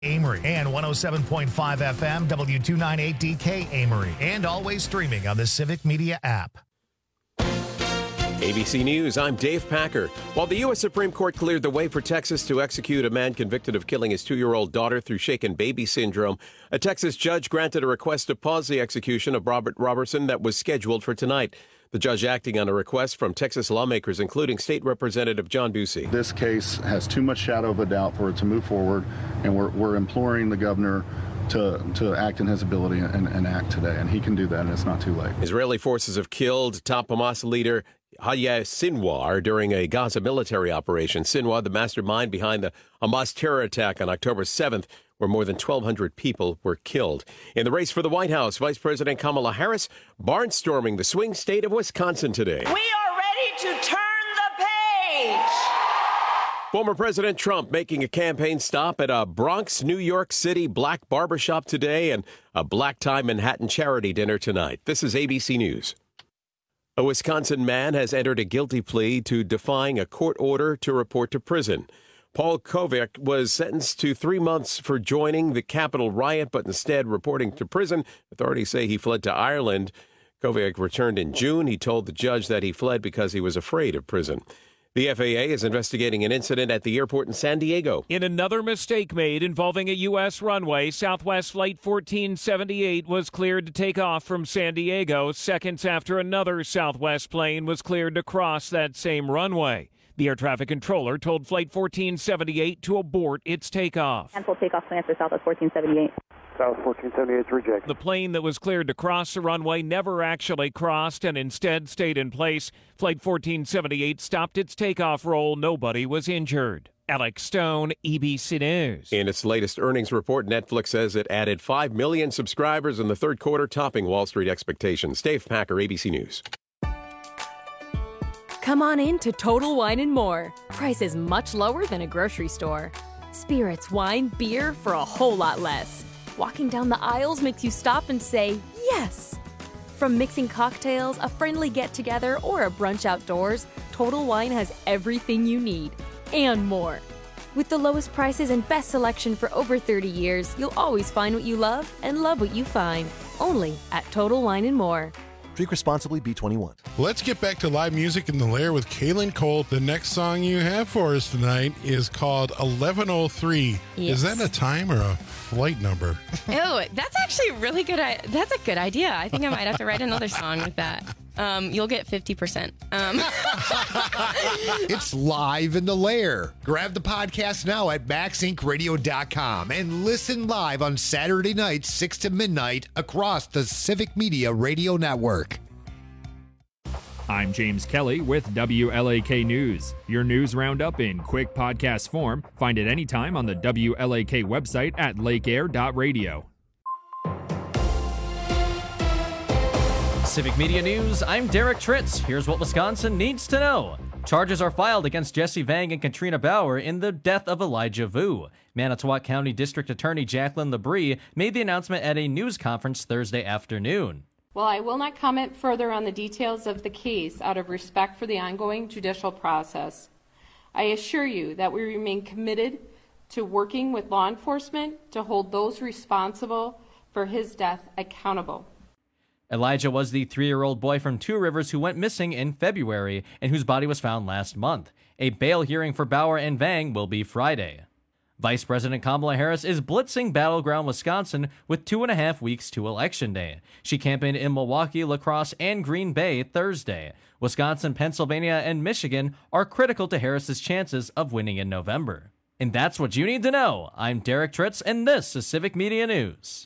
Amory and 107.5 FM W298DK Amory, and always streaming on the Civic Media app. ABC News, I'm Dave Packer. While the U.S. Supreme Court cleared the way for Texas to execute a man convicted of killing his 2-year-old daughter through shaken baby syndrome, a Texas judge granted a request to pause the execution of Robert Robertson that was scheduled for tonight. The judge acting on a request from Texas lawmakers, including State Representative John Ducey. This case has too much shadow of a doubt for it to move forward, and we're imploring the governor to act in his ability and act today, and he can do that, and it's not too late. Israeli forces have killed top Hamas leader Yahya Sinwar during a Gaza military operation. Sinwar, the mastermind behind the Hamas terror attack on October 7th, where more than 1,200 people were killed. In the race for the White House, Vice President Kamala Harris barnstorming the swing state of Wisconsin today. We are ready to turn the page. Former President Trump making a campaign stop at a Bronx, New York City black barbershop today and a black tie Manhattan charity dinner tonight. This is ABC News. A Wisconsin man has entered a guilty plea to defying a court order to report to prison. Paul Kovac was sentenced to 3 months for joining the Capitol riot, but instead reporting to prison. Authorities say he fled to Ireland. Kovac returned in June. He told the judge that he fled because he was afraid of prison. The FAA is investigating an incident at the airport in San Diego. In another mistake made involving a U.S. runway, Southwest Flight 1478 was cleared to take off from San Diego seconds after another Southwest plane was cleared to cross that same runway. The air traffic controller told Flight 1478 to abort its takeoff. Cancel takeoff plans for Southwest 1478. South 1478 is rejected. The plane that was cleared to cross the runway never actually crossed and instead stayed in place. Flight 1478 stopped its takeoff roll. Nobody was injured. Alex Stone, ABC News. In its latest earnings report, Netflix says it added 5 million subscribers in the third quarter, topping Wall Street expectations. Dave Packer, ABC News. Come on in to Total Wine & More. Prices much lower than a grocery store. Spirits, wine, beer for a whole lot less. Walking down the aisles makes you stop and say, yes! From mixing cocktails, a friendly get-together, or a brunch outdoors, Total Wine has everything you need, and more. With the lowest prices and best selection for over 30 years, you'll always find what you love and love what you find. Only at Total Wine & More. Drink responsibly, B21. Let's get back to live music in the Lair with Kaylin Cole. The next song you have for us tonight is called 1103. Yes. Is that a time or a flight number? Oh, that's actually really good. That's a good idea. I think I might have to write another song with that. You'll get 50%. It's live in the Lair. Grab the podcast now at MaxIncRadio.com and listen live on Saturday nights, 6 to midnight, across the Civic Media Radio Network. I'm James Kelly with WLAK News. Your news roundup in quick podcast form. Find it anytime on the WLAK website at lakeair.radio. Civic Media News, I'm Derek Tritz. Here's what Wisconsin needs to know. Charges are filed against Jesse Vang and Katrina Bauer in the death of Elijah Vu. Manitowoc County District Attorney Jacqueline Labrie made the announcement at a news conference Thursday afternoon. While I will not comment further on the details of the case out of respect for the ongoing judicial process, I assure you that we remain committed to working with law enforcement to hold those responsible for his death accountable. Elijah was the 3-year-old boy from Two Rivers who went missing in February and whose body was found last month. A bail hearing for Bauer and Vang will be Friday. Vice President Kamala Harris is blitzing battleground Wisconsin with 2.5 weeks to Election Day. She campaigned in Milwaukee, La Crosse, and Green Bay Thursday. Wisconsin, Pennsylvania, and Michigan are critical to Harris's chances of winning in November. And that's what you need to know. I'm Derek Tritz, and this is Civic Media News.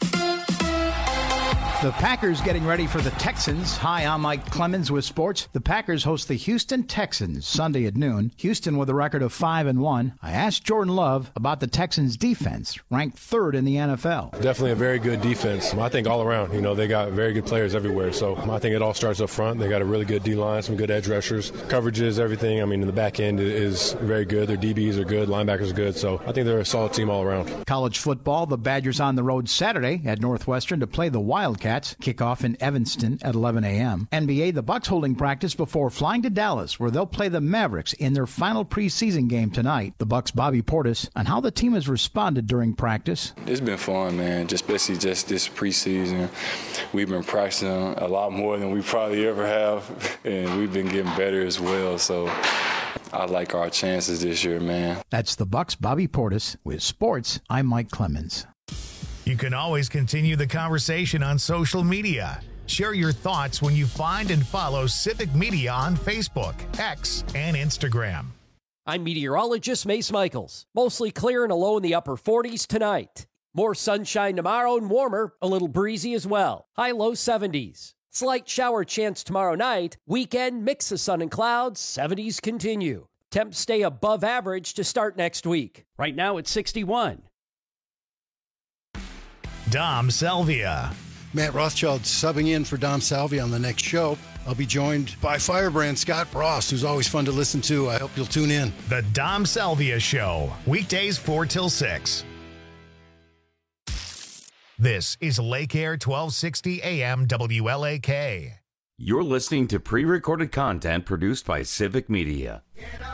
The Packers getting ready for the Texans. Hi, I'm Mike Clemens with sports. The Packers host the Houston Texans Sunday at noon. Houston with a record of 5-1. I asked Jordan Love about the Texans defense, ranked 3rd in the NFL. Definitely a very good defense. I think all around, they got very good players everywhere. So I think it all starts up front. They got a really good D-line, some good edge rushers, coverages, everything. In the back end is very good. Their DBs are good, linebackers are good. So I think they're a solid team all around. College football, the Badgers on the road Saturday at Northwestern to play the Wildcats. Wildcats kick off in Evanston at 11 a.m. NBA, the Bucks holding practice before flying to Dallas, where they'll play the Mavericks in their final preseason game tonight. The Bucks' Bobby Portis on how the team has responded during practice. It's been fun, man. Especially just this preseason. We've been practicing a lot more than we probably ever have, and we've been getting better as well. So I like our chances this year, man. That's the Bucks' Bobby Portis. With sports, I'm Mike Clemens. You can always continue the conversation on social media. Share your thoughts when you find and follow Civic Media on Facebook, X, and Instagram. I'm meteorologist Mace Michaels. Mostly clear and a low in the upper 40s tonight. More sunshine tomorrow and warmer, a little breezy as well. High low 70s. Slight shower chance tomorrow night. Weekend, mix of sun and clouds. 70s continue. Temps stay above average to start next week. Right now it's 61. Dom Salvia. Matt Rothschild subbing in for Dom Salvia on the next show. I'll be joined by Firebrand Scott Ross, who's always fun to listen to. I hope you'll tune in. The Dom Salvia Show, weekdays 4 till 6. This is Lake Air 1260 AM WLAK. You're listening to pre-recorded content produced by Civic Media.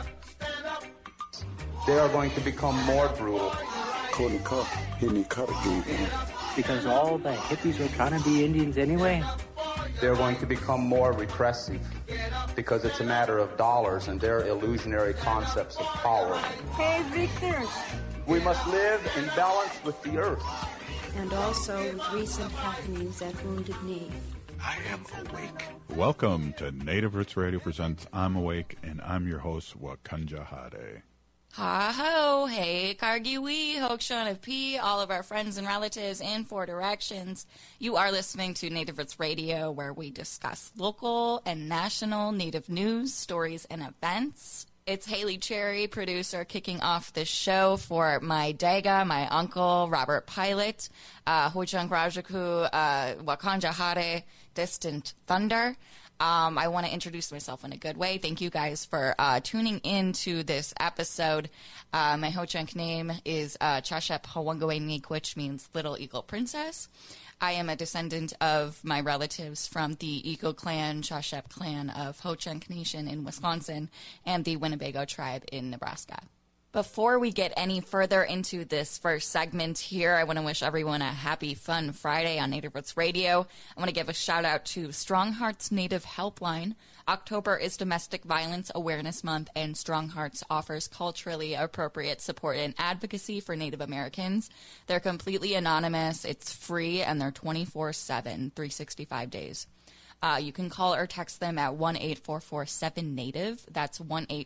They are going to become more brutal. Couldn't cut. He didn't cut again. Because all the hippies are trying to be Indians anyway. They're going to become more repressive because it's a matter of dollars and their illusionary concepts of power. Hey, Victor. We must live in balance with the earth. And also with recent happenings at Wounded Knee. I am awake. Welcome to Native Roots Radio presents I'm Awake, and I'm your host, Wakanja Hade. Ha-ho, hey, Kargiwi, Hokshonapi, all of our friends and relatives in 4 directions. You are listening to Native Roots Radio, where we discuss local and national Native news, stories, and events. It's Haley Cherry, producer, kicking off this show for my Daga, my uncle, Robert Pilot, Hojang Rajaku, Wakanja Hade, Distant Thunder. I want to introduce myself in a good way. Thank you guys for tuning in to this episode. My Ho-Chunk name is Chashep Hawangawenik, which means Little Eagle Princess. I am a descendant of my relatives from the Eagle Clan, Chashep Clan of Ho-Chunk Nation in Wisconsin, and the Winnebago tribe in Nebraska. Before we get any further into this first segment here, I want to wish everyone a happy, fun Friday on Native Roots Radio. I want to give a shout out to Strong Hearts Native Helpline. October is Domestic Violence Awareness Month, and Strong Hearts offers culturally appropriate support and advocacy for Native Americans. They're completely anonymous, it's free, and they're 24/7, 365 days. You can call or text them at 1-844-7-NATIVE. That's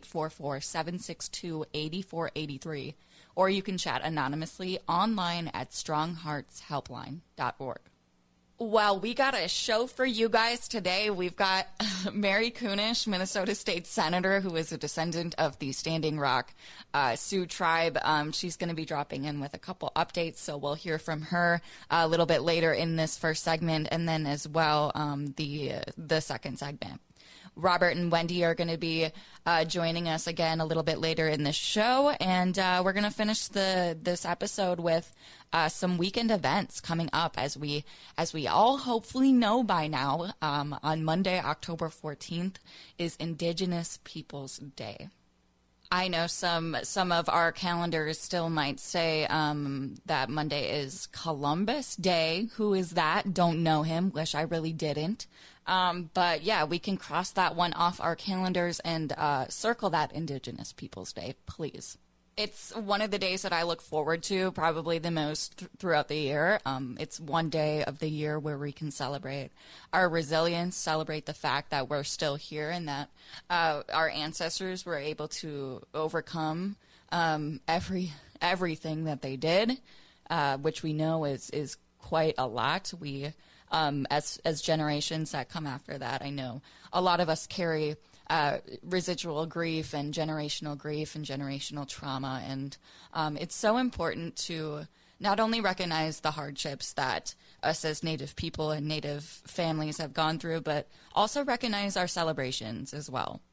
1-844-762-8483. Or you can chat anonymously online at strongheartshelpline.org. Well, we got a show for you guys today. We've got Mary Kunesh, Minnesota State Senator, who is a descendant of the Standing Rock Sioux tribe. She's going to be dropping in with a couple updates, so we'll hear from her a little bit later in this first segment, and then as well the second segment. Robert and Wendy are going to be joining us again a little bit later in the show, and we're going to finish this episode with some weekend events coming up. As we all hopefully know by now, on Monday, October 14th, is Indigenous Peoples Day. I know some of our calendars still might say that Monday is Columbus Day. Who is that? Don't know him. Wish I really didn't. But yeah, we can cross that one off our calendars and circle that Indigenous Peoples Day, please. It's one of the days that I look forward to probably the most throughout the year. It's one day of the year where we can celebrate our resilience, celebrate the fact that we're still here and that our ancestors were able to overcome everything that they did, which we know is quite a lot. We as generations that come after that, I know a lot of us carry residual grief and generational trauma. And it's so important to not only recognize the hardships that us as Native people and Native families have gone through, but also recognize our celebrations as well.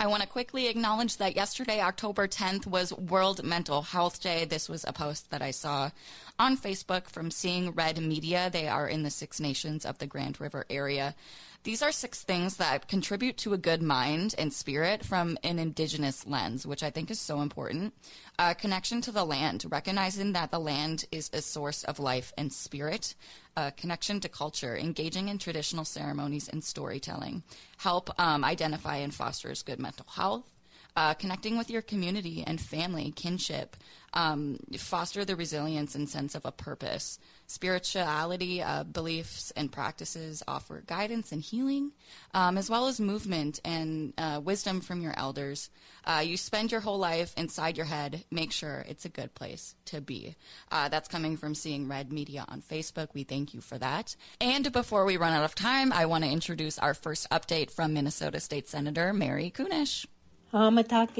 I want to quickly acknowledge that yesterday, October 10th, was World Mental Health Day. This was a post that I saw on Facebook from Seeing Red Media. They are in the 6 nations of the Grand River area. These are 6 things that contribute to a good mind and spirit from an Indigenous lens, which I think is so important. Connection to the land, recognizing that the land is a source of life and spirit. Connection to culture, engaging in traditional ceremonies and storytelling. Help identify and fosters good mental health. Connecting with your community and family, kinship, foster the resilience and sense of a purpose. Spirituality, beliefs and practices offer guidance and healing, as well as movement and wisdom from your elders. You spend your whole life inside your head. Make sure it's a good place to be. That's coming from Seeing Red Media on Facebook. We thank you for that. And before we run out of time, I want to introduce our first update from Minnesota State Senator Mary Kunesh. Hello,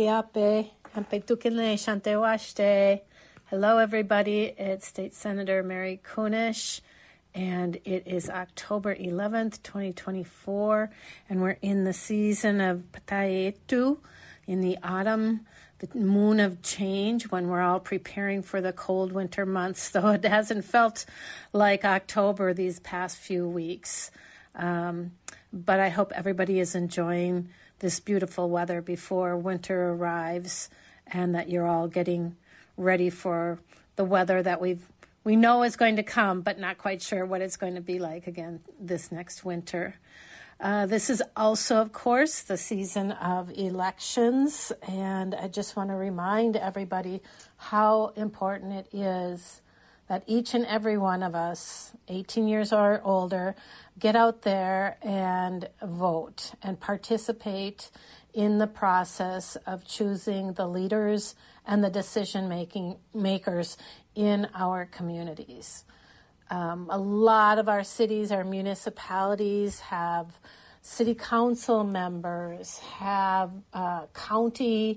everybody. It's State Senator Mary Kunesh, and it is October 11th, 2024, and we're in the season of Patayetu, in the autumn, the moon of change, when we're all preparing for the cold winter months, though it hasn't felt like October these past few weeks. But I hope everybody is enjoying this beautiful weather before winter arrives, and that you're all getting ready for the weather that we know is going to come, but not quite sure what it's going to be like again this next winter. This is also, of course, the season of elections, and I just want to remind everybody how important it is that each and every one of us, 18 years or older, get out there and vote and participate in the process of choosing the leaders and the decision makers in our communities. A lot of our cities, our municipalities have city council members, have county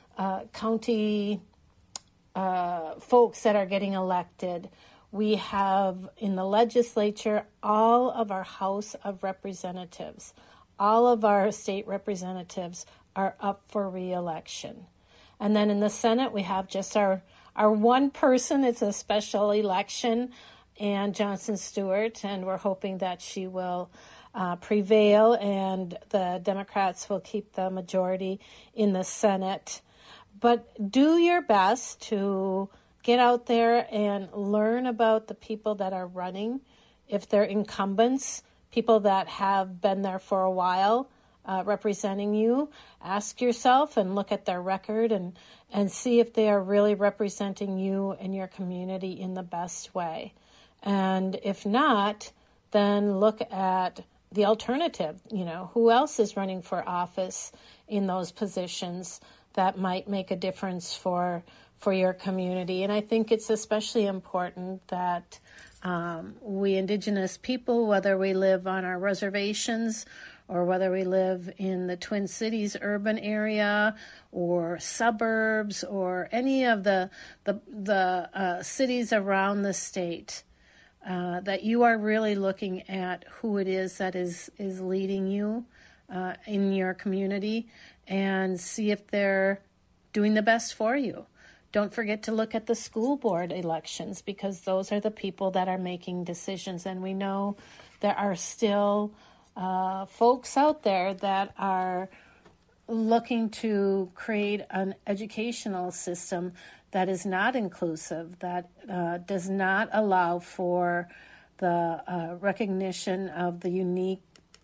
folks that are getting elected. We have in the legislature all of our House of Representatives. All of our state representatives are up for re-election. And then in the Senate, we have just our one person. It's a special election, Ann Johnson Stewart, and we're hoping that she will prevail and the Democrats will keep the majority in the Senate. But do your best to get out there and learn about the people that are running. If they're incumbents, people that have been there for a while representing you, ask yourself and look at their record and see if they are really representing you and your community in the best way. And if not, then look at the alternative. You know, who else is running for office in those positions that might make a difference for your community. And I think it's especially important that we Indigenous people, whether we live on our reservations or whether we live in the Twin Cities urban area or suburbs or any of the cities around the state, that you are really looking at who it is that is leading you in your community and see if they're doing the best for you. Don't forget to look at the school board elections, because those are the people that are making decisions. And we know there are still folks out there that are looking to create an educational system that is not inclusive, that does not allow for the recognition of the unique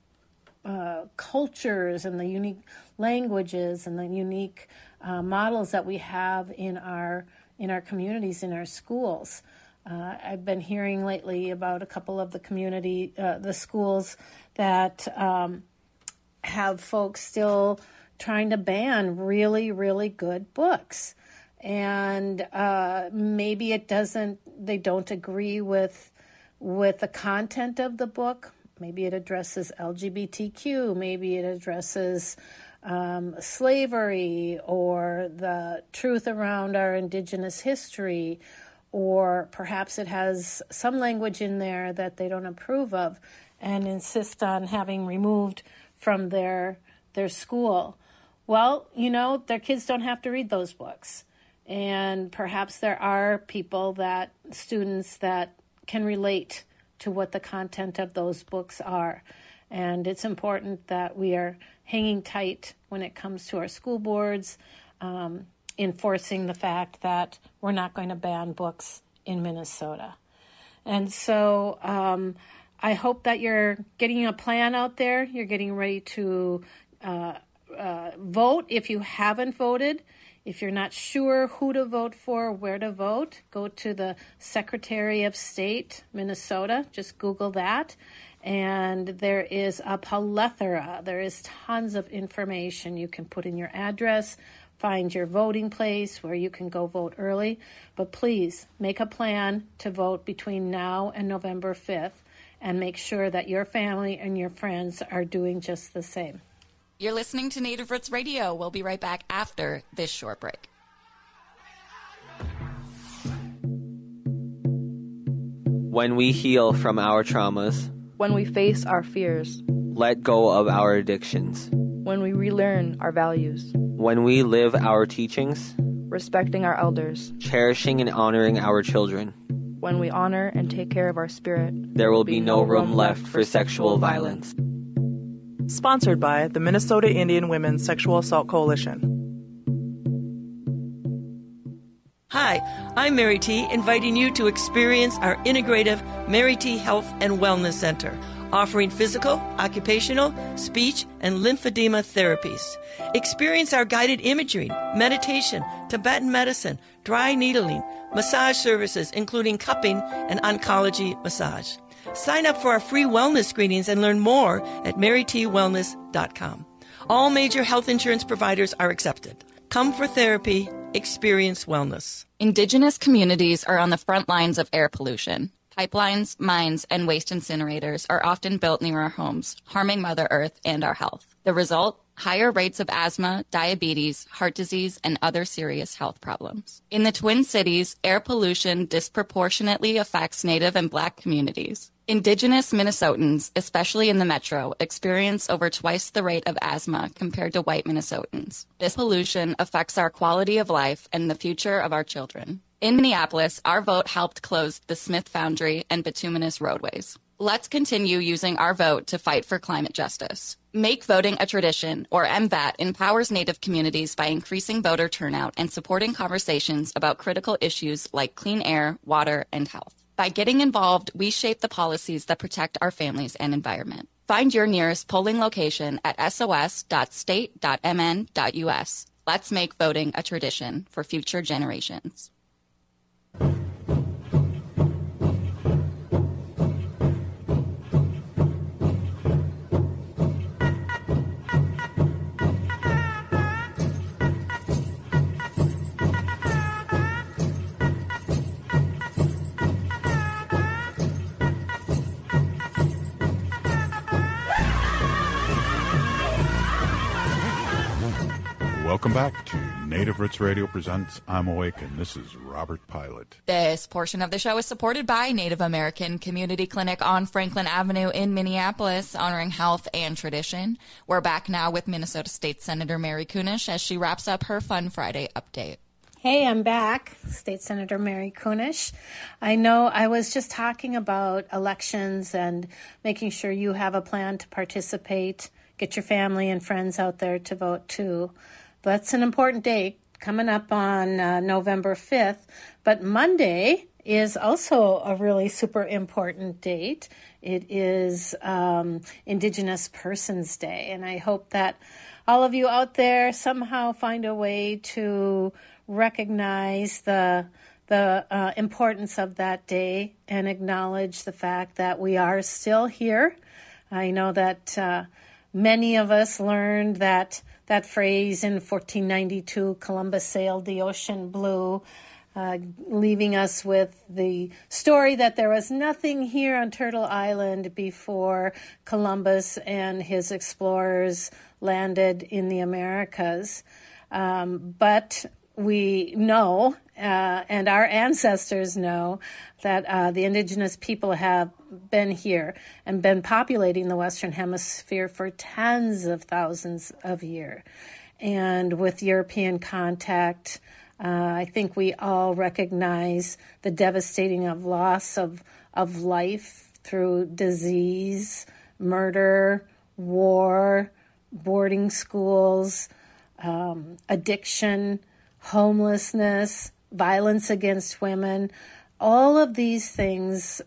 cultures and the unique languages and the unique models that we have in our communities, in our schools. I've been hearing lately about a couple of the schools that have folks still trying to ban really, really good books. And maybe they don't agree with the content of the book. Maybe it addresses LGBTQ, maybe it addresses slavery or the truth around our Indigenous history, or perhaps it has some language in there that they don't approve of and insist on having removed from their school. Well, their kids don't have to read those books. And perhaps there are students that can relate to what the content of those books are. And it's important that we are hanging tight when it comes to our school boards, enforcing the fact that we're not going to ban books in Minnesota. And so I hope that you're getting a plan out there. You're getting ready to vote if you haven't voted. If you're not sure who to vote for, where to vote, go to the Secretary of State, Minnesota. Just Google that. And there is a plethora. There is tons of information. You can put in your address, find your voting place where you can go vote early. But please make a plan to vote between now and November 5th and make sure that your family and your friends are doing just the same. You're listening to Native Roots Radio. We'll be right back after this short break. When we heal from our traumas, when we face our fears, let go of our addictions, when we relearn our values, when we live our teachings, respecting our elders, cherishing and honoring our children, when we honor and take care of our spirit, there will be no room left for sexual violence. Sponsored by the Minnesota Indian Women's Sexual Assault Coalition. Hi, I'm Mary T, inviting you to experience our integrative Mary T Health and Wellness Center, offering physical, occupational, speech, and lymphedema therapies. Experience our guided imagery, meditation, Tibetan medicine, dry needling, massage services, including cupping and oncology massage. Sign up for our free wellness screenings and learn more at marytwellness.com. All major health insurance providers are accepted. Come for therapy, experience wellness. Indigenous communities are on the front lines of air pollution. Pipelines, mines, and waste incinerators are often built near our homes, harming Mother Earth and our health. The result? Higher rates of asthma, diabetes, heart disease, and other serious health problems. In the Twin Cities, air pollution disproportionately affects Native and Black communities. Indigenous Minnesotans, especially in the metro, experience over twice the rate of asthma compared to white Minnesotans. This pollution affects our quality of life and the future of our children. In Minneapolis, our vote helped close the Smith Foundry and bituminous roadways. Let's continue using our vote to fight for climate justice. Make voting a tradition, or MVAT, empowers Native communities by increasing voter turnout and supporting conversations about critical issues like clean air, water, and health. By getting involved, we shape the policies that protect our families and environment. Find your nearest polling location at sos.state.mn.us. Let's make voting a tradition for future generations. Welcome back to Native Roots Radio presents I'm Awake, and this is Robert Pilot. This portion of the show is supported by Native American Community Clinic on Franklin Avenue in Minneapolis, honoring health and tradition. We're back now with Minnesota State Senator Mary Kunesh as she wraps up her Fun Friday update. Hey, I'm back, State Senator Mary Kunesh. I know I was just talking about elections and making sure you have a plan to participate, get your family and friends out there to vote too. That's an important date coming up on November 5th. But Monday is also a really super important date. It is Indigenous Persons Day. And I hope that all of you out there somehow find a way to recognize the importance of that day and acknowledge the fact that we are still here. I know that many of us learned that phrase in 1492, Columbus sailed the ocean blue, leaving us with the story that there was nothing here on Turtle Island before Columbus and his explorers landed in the Americas. But we know, and our ancestors know, that the indigenous people have been here and been populating the Western Hemisphere for tens of thousands of years. and with European contact, I think we all recognize the devastating loss of life through disease, murder, war, boarding schools, addiction, homelessness, violence against women. All of these things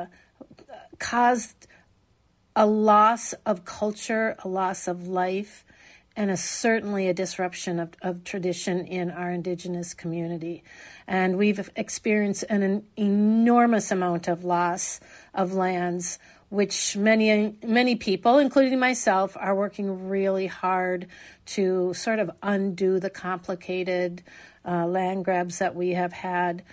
caused a loss of culture, a loss of life, and certainly a disruption of tradition in our Indigenous community. And we've experienced an enormous amount of loss of lands, which many people, including myself, are working really hard to sort of undo the complicated land grabs that we have had.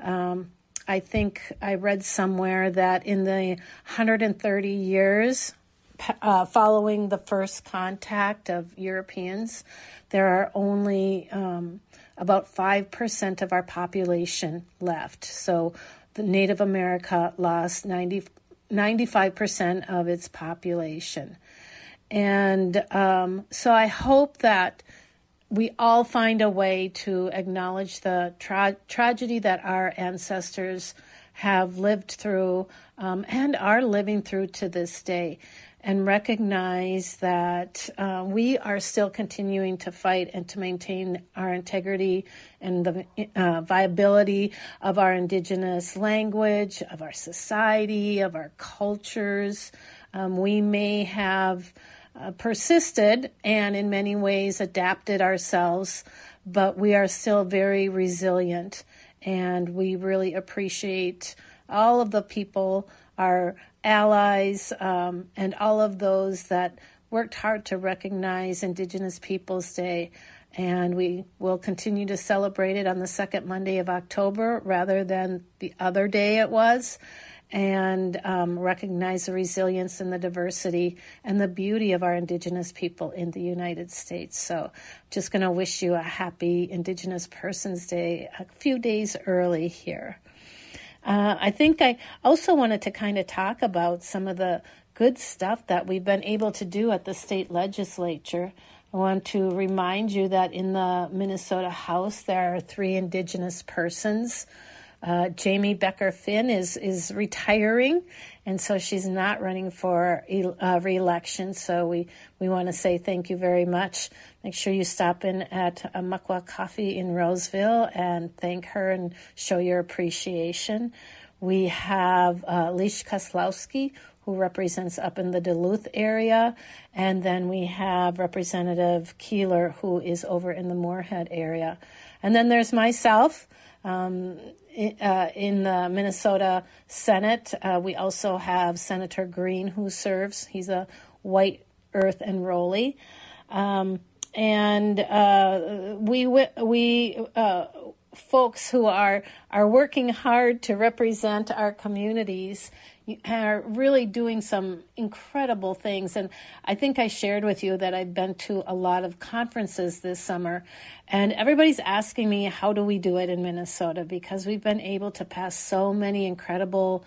I think I read somewhere that in the 130 years following the first contact of Europeans, there are only about 5% of our population left. So the Native America lost 95% of its population. And so I hope that we all find a way to acknowledge the tragedy that our ancestors have lived through and are living through to this day, and recognize that we are still continuing to fight and to maintain our integrity and the viability of our Indigenous language, of our society, of our cultures. We may have persisted and in many ways adapted ourselves, but we are still very resilient, and we really appreciate all of the people, our allies, and all of those that worked hard to recognize Indigenous Peoples Day. And we will continue to celebrate it on the second Monday of October rather than the other day it was, and recognize the resilience and the diversity and the beauty of our Indigenous people in the United States. So just going to wish you a happy Indigenous Persons Day a few days early here. I think I also wanted to kind of talk about some of the good stuff that we've been able to do at the state legislature. I want to remind you that in the Minnesota House, there are 3 Indigenous persons. Jamie Becker-Finn is retiring, and so she's not running for re-election. So we want to say thank you very much. Make sure you stop in at Muckwa Coffee in Roseville and thank her and show your appreciation. We have Lish Koslowski, who represents up in the Duluth area, and then we have Representative Keeler, who is over in the Moorhead area. And then there's myself. In the Minnesota Senate, we also have Senator Green, who serves. He's a white earth enrollee. We folks who are working hard to represent our communities are really doing some incredible things. And I think I shared with you that I've been to a lot of conferences this summer, and everybody's asking me, how do we do it in Minnesota? Because we've been able to pass so many incredible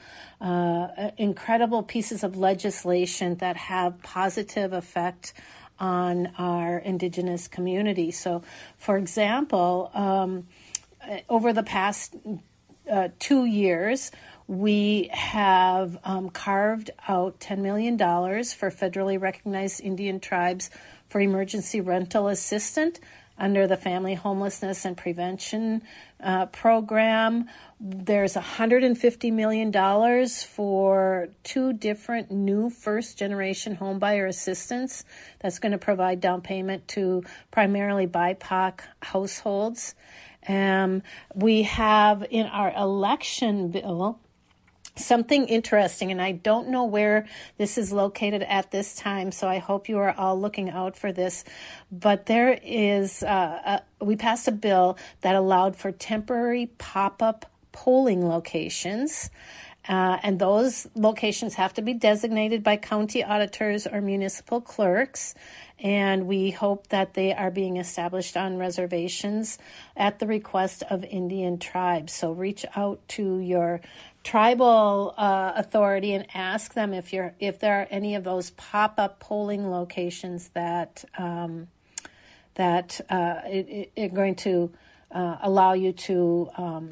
pieces of legislation that have positive effect on our Indigenous community. So, for example, over the past 2 years, we have carved out $10 million for federally recognized Indian tribes for emergency rental assistance under the Family Homelessness and Prevention program. There's $150 million for 2 different new first-generation homebuyer assistance that's going to provide down payment to primarily BIPOC households. We have in our election bill something interesting, and I don't know where this is located at this time, so I hope you are all looking out for this. But there is, we passed a bill that allowed for temporary pop-up polling locations, and those locations have to be designated by county auditors or municipal clerks, and we hope that they are being established on reservations at the request of Indian tribes. So reach out to your tribal authority and ask them if there are any of those pop-up polling locations that that are going to allow you to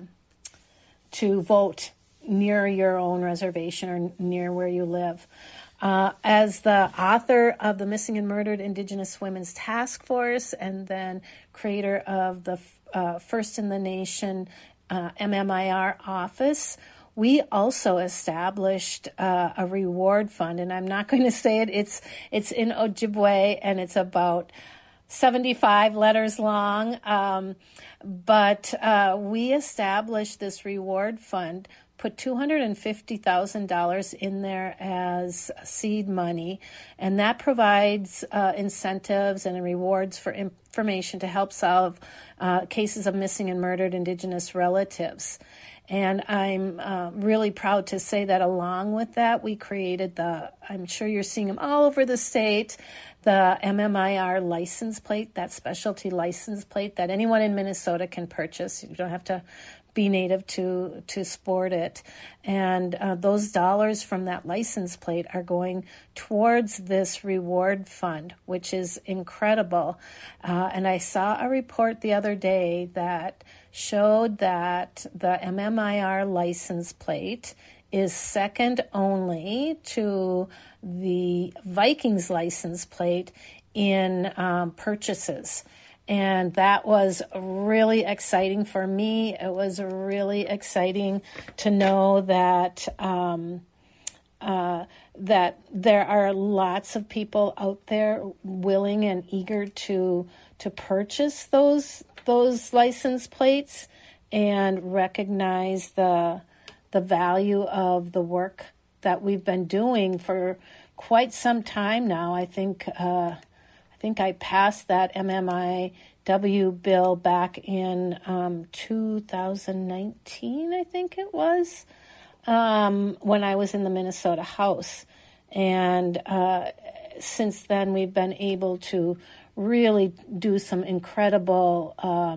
vote near your own reservation or near where you live. As the author of the Missing and Murdered Indigenous Women's Task Force and then creator of the First in the Nation MMIR office, we also established a reward fund, and I'm not going to say it. It's in Ojibwe, and it's about 75 letters long. But we established this reward fund, put $250,000 in there as seed money, and that provides incentives and rewards for information to help solve cases of missing and murdered Indigenous relatives. And I'm really proud to say that along with that, we created I'm sure you're seeing them all over the state, the MMIR license plate, that specialty license plate that anyone in Minnesota can purchase. You don't have to be native to sport it. And those dollars from that license plate are going towards this reward fund, which is incredible. And I saw a report the other day that showed that the MMIR license plate is second only to the Vikings license plate in purchases. And that was really exciting for me. It was really exciting to know that that there are lots of people out there willing and eager to purchase those license plates and recognize the value of the work that we've been doing for quite some time now. I think I passed that MMIW bill back in 2019, I think it was, when I was in the Minnesota House. And since then, we've been able to really do some incredible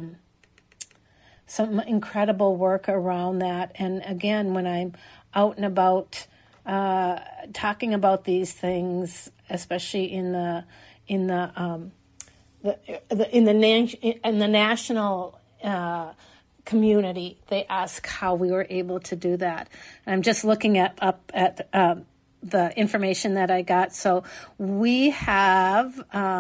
work around that. And again, when I'm out and about talking about these things, especially in the national community, they ask how we were able to do that. And I'm just looking up at the information that I got. So we have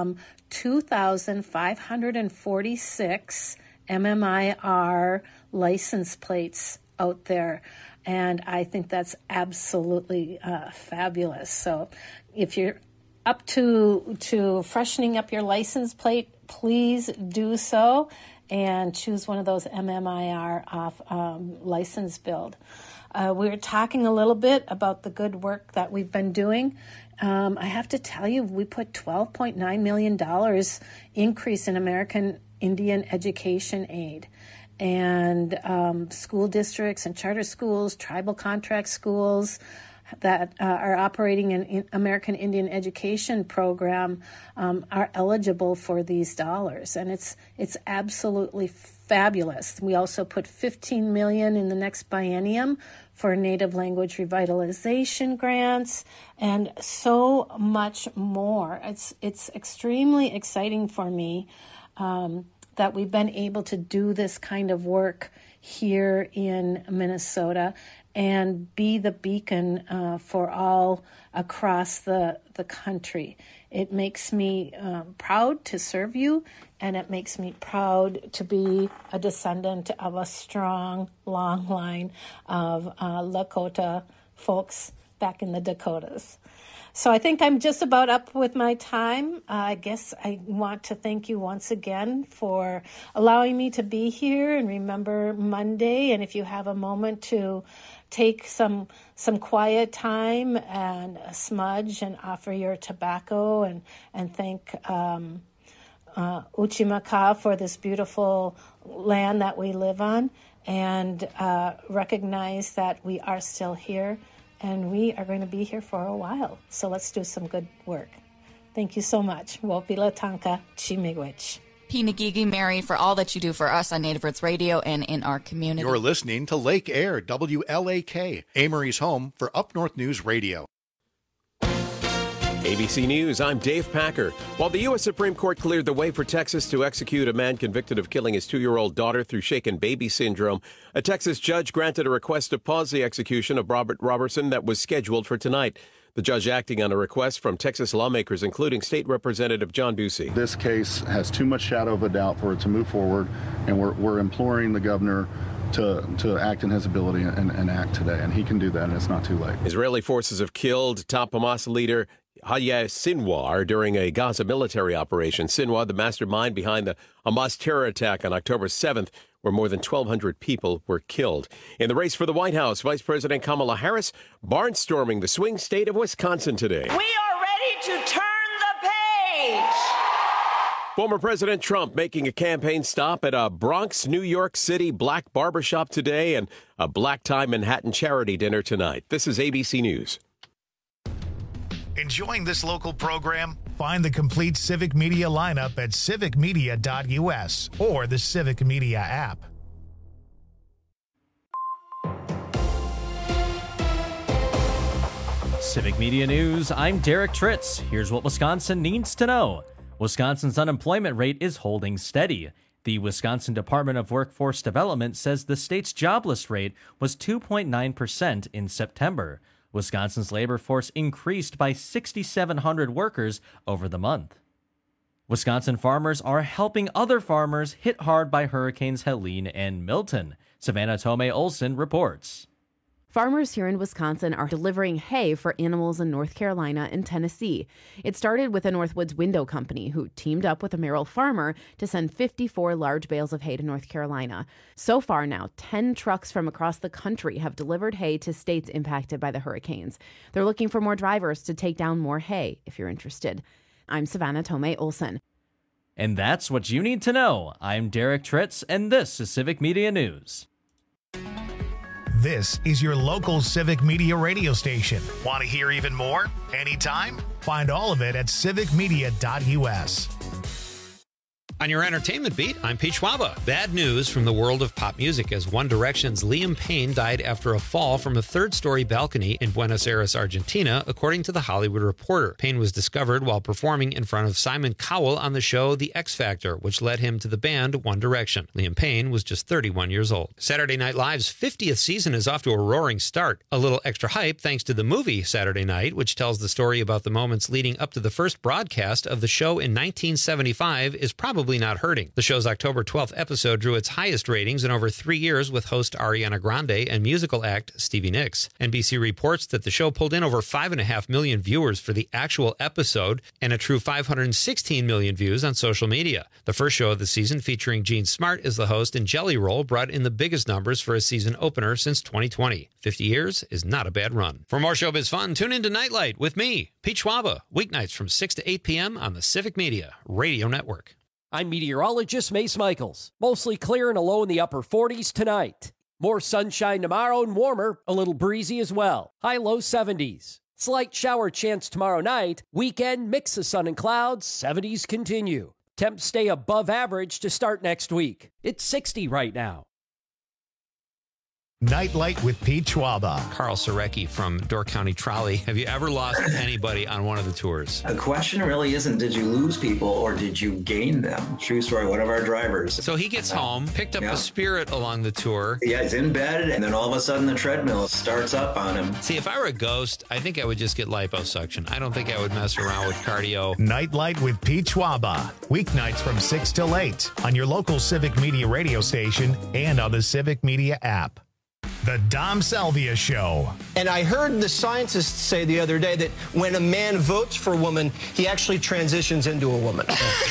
2,546 MMIR license plates out there. And I think that's absolutely fabulous. So if you're up to freshening up your license plate, please do so and choose one of those MMIR off license build. We were talking a little bit about the good work that we've been doing. I have to tell you, we put $12.9 million increase in American Indian education aid. And school districts and charter schools, tribal contract schools that are operating an American Indian education program are eligible for these dollars. And it's absolutely fabulous. We also put $15 million in the next biennium for Native language revitalization grants and so much more. It's extremely exciting for me that we've been able to do this kind of work here in Minnesota and be the beacon for all across the country. It makes me proud to serve you, and it makes me proud to be a descendant of a strong, long line of Lakota folks back in the Dakotas. So I think I'm just about up with my time. I guess I want to thank you once again for allowing me to be here and remember Monday. And if you have a moment to take some quiet time and smudge and offer your tobacco and thank Uchimaka for this beautiful land that we live on, and recognize that we are still here. And we are going to be here for a while. So let's do some good work. Thank you so much. Wopila Tanka Chimigwich. Pinagigi Mary, for all that you do for us on Native Roots Radio and in our community. You're listening to Lake Air, WLAK, Amory's home for Up North News Radio. ABC News, I'm Dave Packer. While the U.S. Supreme Court cleared the way for Texas to execute a man convicted of killing his 2-year-old daughter through shaken baby syndrome, a Texas judge granted a request to pause the execution of Robert Robertson that was scheduled for tonight. The judge acting on a request from Texas lawmakers, including State Representative John Ducey. This case has too much shadow of a doubt for it to move forward, and we're imploring the governor to act in his ability and act today, and he can do that, and it's not too late. Israeli forces have killed top Hamas leader Yahya Sinwar during a Gaza military operation. Sinwar, the mastermind behind the Hamas terror attack on October 7th, where more than 1,200 people were killed. In the race for the White House, Vice President Kamala Harris barnstorming the swing state of Wisconsin today. We are ready to turn the page. Former President Trump making a campaign stop at a Bronx, New York City black barbershop today and a black tie Manhattan charity dinner tonight. This is ABC News. Enjoying this local program? Find the complete Civic Media lineup at civicmedia.us or the Civic Media app. Civic Media News, I'm Derek Tritz. Here's what Wisconsin needs to know. Wisconsin's unemployment rate is holding steady. The Wisconsin Department of Workforce Development says the state's jobless rate was 2.9% in September. Wisconsin's labor force increased by 6,700 workers over the month. Wisconsin farmers are helping other farmers hit hard by Hurricanes Helene and Milton. Savannah Tomei Olson reports. Farmers here in Wisconsin are delivering hay for animals in North Carolina and Tennessee. It started with a Northwoods Window Company, who teamed up with a Merrill farmer to send 54 large bales of hay to North Carolina. So far now, 10 trucks from across the country have delivered hay to states impacted by the hurricanes. They're looking for more drivers to take down more hay, if you're interested. I'm Savannah Tomei Olson. And that's what you need to know. I'm Derek Tritz, and this is Civic Media News. This is your local Civic Media radio station. Want to hear even more? Anytime? Find all of it at civicmedia.us. On your entertainment beat, I'm Pete Schwaba. Bad news from the world of pop music as One Direction's Liam Payne died after a fall from a third-story balcony in Buenos Aires, Argentina, according to The Hollywood Reporter. Payne was discovered while performing in front of Simon Cowell on the show The X Factor, which led him to the band One Direction. Liam Payne was just 31 years old. Saturday Night Live's 50th season is off to a roaring start. A little extra hype thanks to the movie Saturday Night, which tells the story about the moments leading up to the first broadcast of the show in 1975, is probably not hurting. The show's October 12th episode drew its highest ratings in over 3 years with host Ariana Grande and musical act Stevie Nicks. NBC reports that the show pulled in over 5.5 million viewers for the actual episode and a true 516 million views on social media. The first show of the season, featuring Gene Smart as the host and Jelly Roll, brought in the biggest numbers for a season opener since 2020. 50 years is not a bad run. For more showbiz fun, tune into Nightlight with me, Pete Schwaba, weeknights from 6 to 8 p.m. on the Civic Media Radio Network. I'm meteorologist Mace Michaels. Mostly clear and a low in the upper 40s tonight. More sunshine tomorrow and warmer, a little breezy as well. High low 70s. Slight shower chance tomorrow night. Weekend mix of sun and clouds, 70s continue. Temps stay above average to start next week. It's 60 right now. Nightlight with Pete Schwaba. Carl Surecki from Door County Trolley. Have you ever lost anybody on one of the tours? The question really isn't did you lose people or did you gain them? True story, one of our drivers. So he gets home, picked up a Spirit along the tour. Yeah, he's in bed, and then all of a sudden the treadmill starts up on him. See, if I were a ghost, I think I would just get liposuction. I don't think I would mess around with cardio. Nightlight with Pete Schwaba. Weeknights from 6 till 8 on your local Civic Media radio station and on the Civic Media app. The Dom Salvia Show. And I heard the scientists say the other day that when a man votes for a woman, he actually transitions into a woman.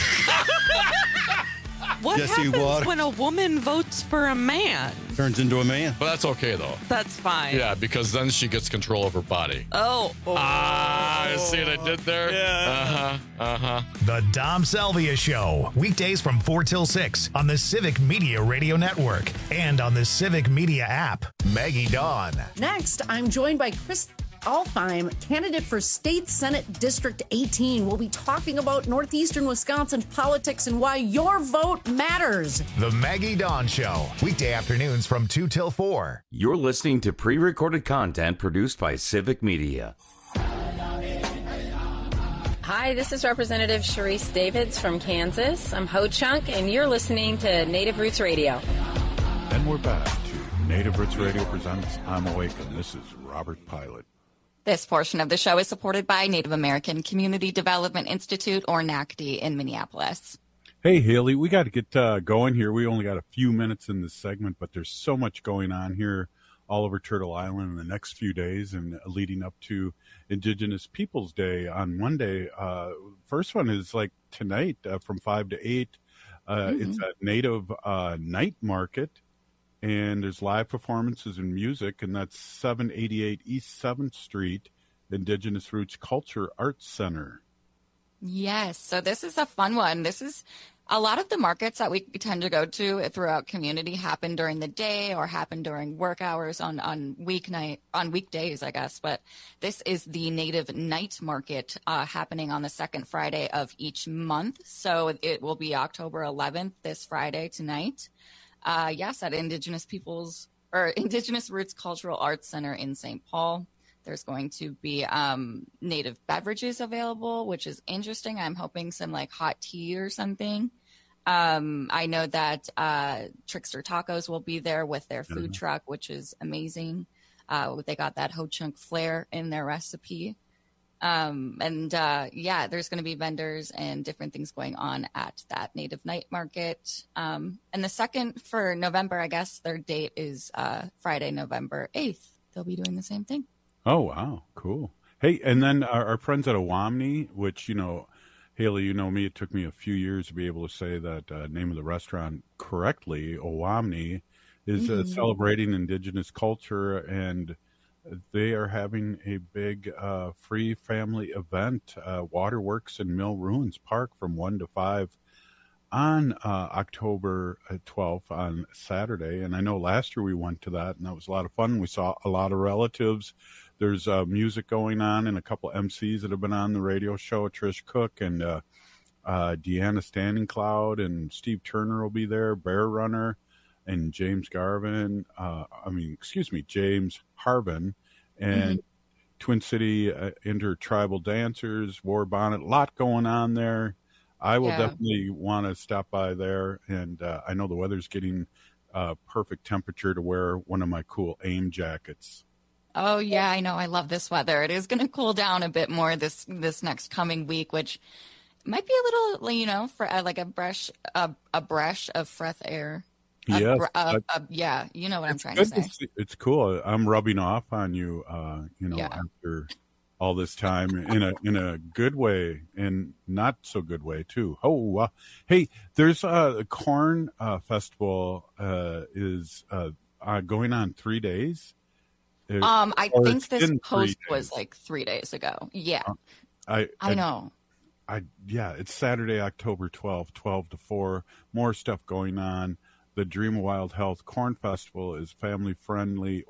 What happens when a woman votes for a man? Turns into a man. But that's okay, though. That's fine. Yeah, because then she gets control of her body. Oh. See what I did there? Yeah. The Dom Salvia Show. Weekdays from 4 till 6 on the Civic Media Radio Network and on the Civic Media app. Maggie Dawn. Next, I'm joined by Chris Alfheim, candidate for State Senate District 18. We'll be talking about Northeastern Wisconsin politics and why your vote matters. The Maggie Dawn Show. Weekday afternoons from 2 till 4. You're listening to pre-recorded content produced by Civic Media. Hi, this is Representative Sharice Davids from Kansas. I'm Ho Chunk, and you're listening to Native Roots Radio. And we're back to Native Roots Radio presents I'm Awake, and this is Robert Pilot. This portion of the show is supported by Native American Community Development Institute, or NACD, in Minneapolis. Hey, Haley, we got to get going here. We only got a few minutes in this segment, but there's so much going on here all over Turtle Island in the next few days and leading up to Indigenous Peoples Day on Monday. First one is like tonight from 5 to 8. It's a Native night market, and there's live performances and music, and that's 788 East 7th Street, Indigenous Roots Culture Arts Center. Yes, so this is a fun one. This is a lot of the markets that we tend to go to throughout community happen during the day or happen during work hours on weekdays, I guess. But this is the Native Night Market happening on the second Friday of each month. So it will be October 11th, this Friday tonight. Yes, at Indigenous Roots Cultural Arts Center in St. Paul. There's going to be Native beverages available, which is interesting. I'm hoping some like hot tea or something. I know that Trickster Tacos will be there with their food truck, which is amazing. They got that Ho Chunk flair in their recipe. There's going to be vendors and different things going on at that Native Night Market. And the second for November, I guess their date is Friday, November 8th. They'll be doing the same thing. Oh, wow. Cool. Hey, and then our friends at Owamni, which, you know, Haley, you know me, it took me a few years to be able to say that name of the restaurant correctly. Owamni is celebrating Indigenous culture, and they are having a big free family event, Waterworks in Mill Ruins Park from 1 to 5 on October 12th on Saturday. And I know last year we went to that, and that was a lot of fun. We saw a lot of relatives. There's music going on and a couple of MCs that have been on the radio show, Trish Cook and Deanna Standing Cloud, and Steve Turner will be there, Bear Runner, and James Harvin, and Twin City Intertribal Dancers, War Bonnet, a lot going on there. I will definitely want to stop by there, and I know the weather's getting perfect temperature to wear one of my cool AIM jackets. Oh, yeah, I know. I love this weather. It is going to cool down a bit more this next coming week, which might be a little, you know, for like a breath of fresh air. Yes. Yeah, you know what I'm trying to say. It's cool. I'm rubbing off on you, after all this time in a good way and not so good way too. Hey, there's a corn festival is going on 3 days. I think this post was like 3 days ago. Yeah. I know. It's Saturday, October 12th, 12 to 4. More stuff going on. The Dream of Wild Health Corn Festival is family-friendly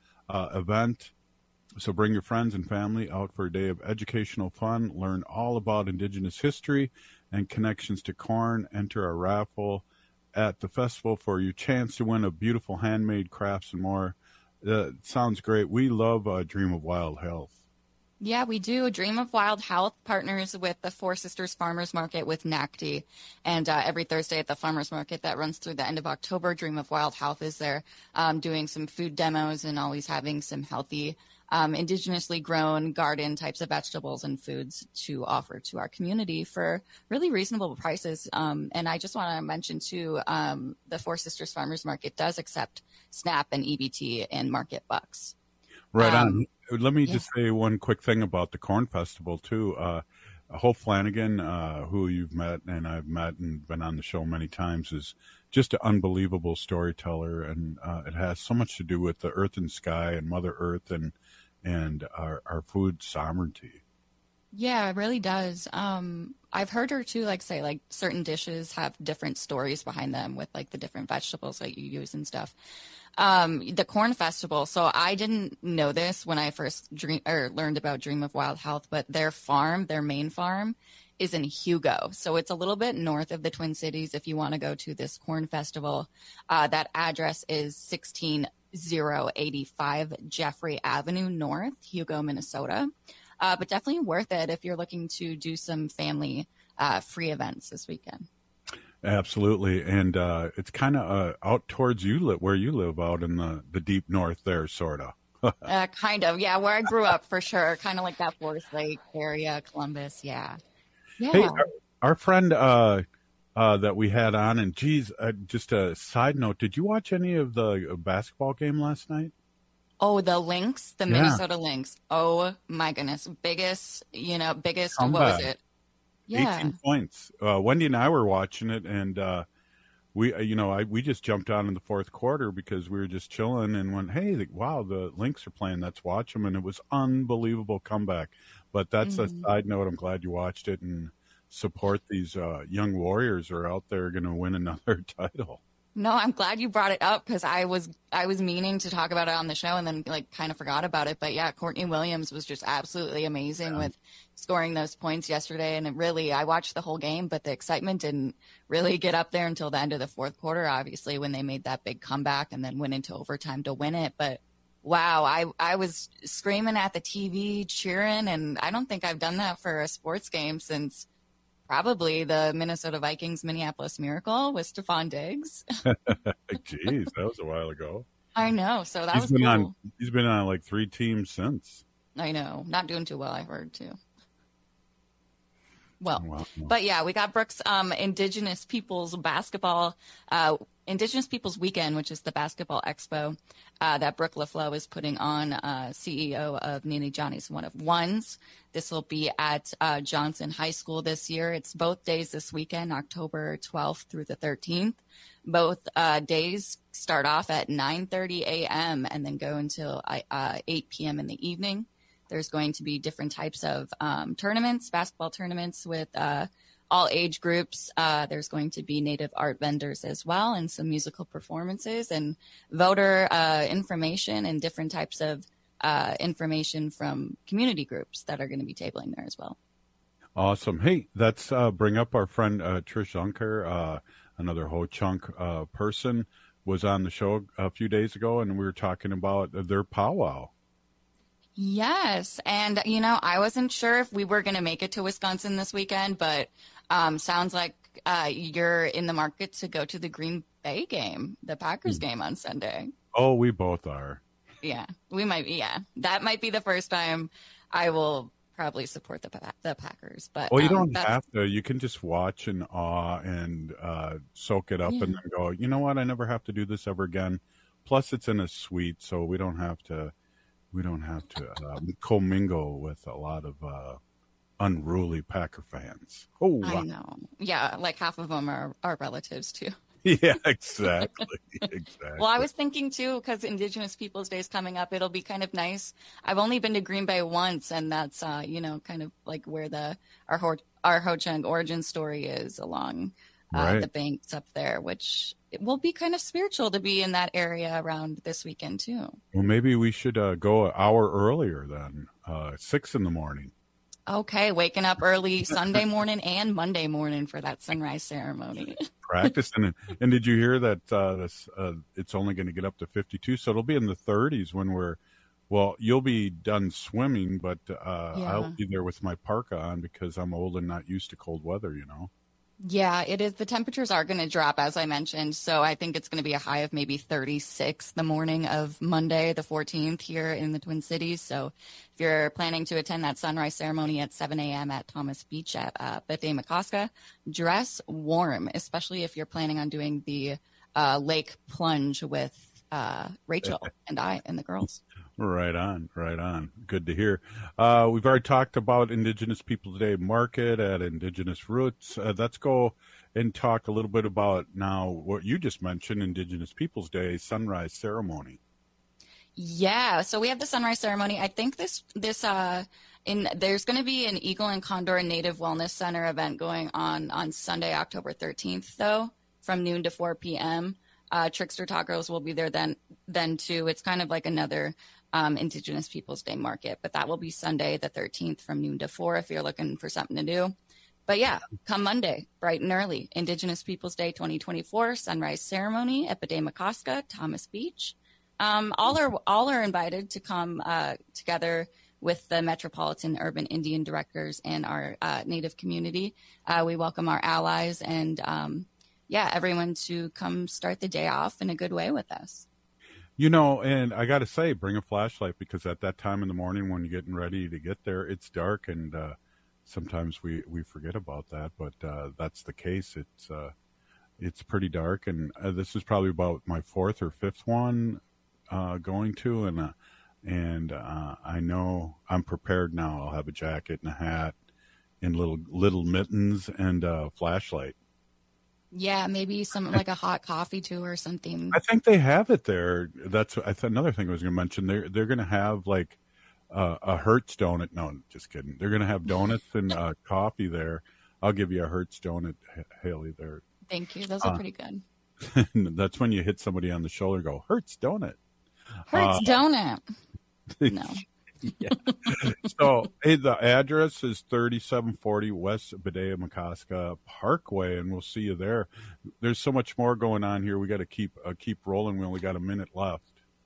event. So bring your friends and family out for a day of educational fun. Learn all about Indigenous history and connections to corn. Enter a raffle at the festival for your chance to win a beautiful handmade crafts and more. Sounds great. We love Dream of Wild Health. Yeah, we do. Dream of Wild Health partners with the Four Sisters Farmers Market with NACD. And every Thursday at the Farmers Market that runs through the end of October, Dream of Wild Health is there doing some food demos and always having some healthy indigenously grown garden types of vegetables and foods to offer to our community for really reasonable prices. And I just want to mention too, the Four Sisters Farmers Market does accept SNAP and EBT and market bucks. Right on. Let me just say one quick thing about the Corn Festival too. Hope Flanagan, who you've met and I've met and been on the show many times, is just an unbelievable storyteller, and it has so much to do with the earth and sky and Mother Earth and our food sovereignty. Yeah, it really does. I've heard her too, say certain dishes have different stories behind them with like the different vegetables that you use and stuff. The Corn Festival. So I didn't know this when I first learned about Dream of Wild Health, but their main farm is in Hugo. So it's a little bit north of the Twin Cities if you want to go to this Corn Festival. That address is 16085 Jeffrey Avenue North, Hugo, Minnesota. but definitely worth it if you're looking to do some family free events this weekend. Absolutely. And it's kind of out towards where you live, out in the deep north there, sort of. Kind of, yeah, where I grew up for sure. Kind of like that Forest Lake area, Columbus, yeah. Hey, our friend that we had on, and geez, just a side note, did you watch any of the basketball game last night? Oh, the Lynx, the Minnesota Lynx. Oh my goodness, biggest, Comeback. What was it? Yeah, 18 points. Wendy and I were watching it, and we just jumped on in the fourth quarter because we were just chilling and went, hey, wow, the Lynx are playing. Let's watch them. And it was unbelievable comeback. But that's a side note. I'm glad you watched it and support these young warriors who are out there going to win another title. No, I'm glad you brought it up because I was meaning to talk about it on the show and then kind of forgot about it. But yeah, Courtney Williams was just absolutely amazing with scoring those points yesterday. And I watched the whole game, but the excitement didn't really get up there until the end of the fourth quarter, obviously, when they made that big comeback and then went into overtime to win it. But wow, I was screaming at the TV, cheering, and I don't think I've done that for a sports game since probably the Minnesota Vikings Minneapolis Miracle with Stephon Diggs. Jeez, that was a while ago. I know. So that was cool. He's been on like 3 teams since. I know. Not doing too well, I heard, too. Well, wow. But yeah, we got Brooks Indigenous Peoples Basketball, Indigenous Peoples Weekend, which is the basketball expo that Brooke LaFleur is putting on, CEO of Nene Johnny's One of Ones. This will be at Johnson High School this year. It's both days this weekend, October 12th through the 13th. Both days start off at 9:30 a.m. and then go until 8 p.m. in the evening. There's going to be different types of tournaments, basketball tournaments with all age groups. There's going to be native art vendors as well and some musical performances and voter information and different types of information from community groups that are going to be tabling there as well. Awesome. Hey, let's bring up our friend Trish Unker, another Ho-Chunk person, was on the show a few days ago, and we were talking about their powwow. Yes. And, I wasn't sure if we were going to make it to Wisconsin this weekend, but sounds like you're in the market to go to the Green Bay game, the Packers game on Sunday. Oh, we both are. Yeah, we might be. Yeah, that might be the first time I will probably support the Packers. But well, you don't have to. You can just watch in awe and soak it up and then go, you know what? I never have to do this ever again. Plus, it's in a suite, so we don't have to commingle with a lot of unruly Packer fans. Oh, wow. I know. Yeah, like half of them are relatives too. Yeah, exactly. Well, I was thinking too, because Indigenous Peoples Day is coming up, it'll be kind of nice. I've only been to Green Bay once, and that's kind of like where our Ho-Chunk origin story is along the banks up there, which it will be kind of spiritual to be in that area around this weekend too. Well, maybe we should go an hour earlier then, 6 a.m. Okay, waking up early Sunday morning and Monday morning for that sunrise ceremony. Practicing. And did you hear that it's only going to get up to 52, so it'll be in the 30s when you'll be done swimming, but I'll be there with my parka on because I'm old and not used to cold weather, Yeah, it is. The temperatures are going to drop, as I mentioned. So I think it's going to be a high of maybe 36 the morning of Monday, the 14th here in the Twin Cities. So if you're planning to attend that sunrise ceremony at 7 a.m. at Thomas Beach at Bethany-McCoska, dress warm, especially if you're planning on doing the lake plunge with Rachel and I and the girls. Right on. Good to hear. We've already talked about Indigenous People Day Market at Indigenous Roots. Let's go and talk a little bit about now what you just mentioned, Indigenous Peoples Day Sunrise Ceremony. Yeah, so we have the sunrise ceremony. I think there's going to be an Eagle and Condor Native Wellness Center event going on Sunday, October 13th, though, from noon to 4 p.m. Trickster Tacos will be there then too. It's kind of like another Indigenous Peoples Day market, but that will be Sunday the 13th from noon to 4 if you're looking for something to do. But yeah, come Monday, bright and early, Indigenous Peoples Day 2024 sunrise ceremony at Bethany-McCoska, Thomas Beach. All are invited to come together with the Metropolitan Urban Indian Directors and our Native community. We welcome our allies and, everyone to come start the day off in a good way with us. You know, and I got to say, bring a flashlight, because at that time in the morning when you're getting ready to get there, it's dark, and sometimes we forget about that, but that's the case. It's pretty dark, and this is probably about my fourth or fifth one going to, and I know I'm prepared now. I'll have a jacket and a hat and little mittens and a flashlight. Yeah, maybe something like a hot coffee too or something. I think they have it there. That's another thing I was going to mention. They're going to have like a Hertz donut. No, just kidding. They're going to have donuts and coffee there. I'll give you a Hertz donut, Haley. There. Thank you. Those are pretty good. That's when you hit somebody on the shoulder and go, Hertz donut. Hertz donut. No. Yeah. So, hey, the address is 3740 West Badea-Mecoska Parkway, and we'll see you there. There's so much more going on here. We got to keep rolling. We only got a minute left.